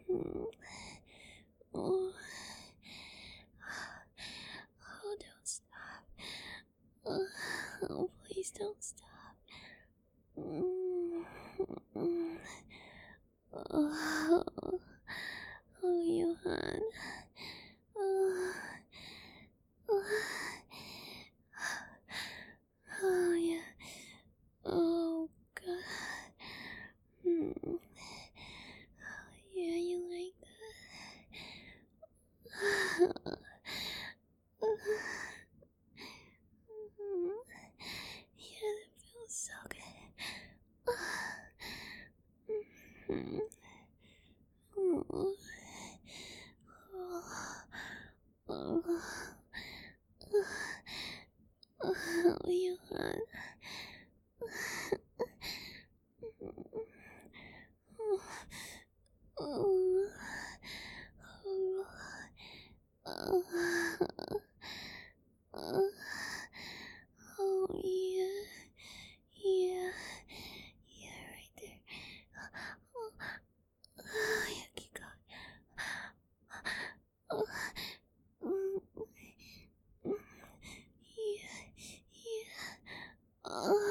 Oh, oh, don't stop. Oh, please don't stop. Mm, mm, Oh, oh, Johan. Oh, oh, oh, yeah. Oh, God. Hmm. Yeah, you like that? Yeah, that feels so good. Mhm. Oh, oh, oh, Johan. Oh, oh, oh, oh, yeah, yeah, yeah, right there. Oh, yeah, keep going. Oh, mm, mm, yeah, yeah. Oh,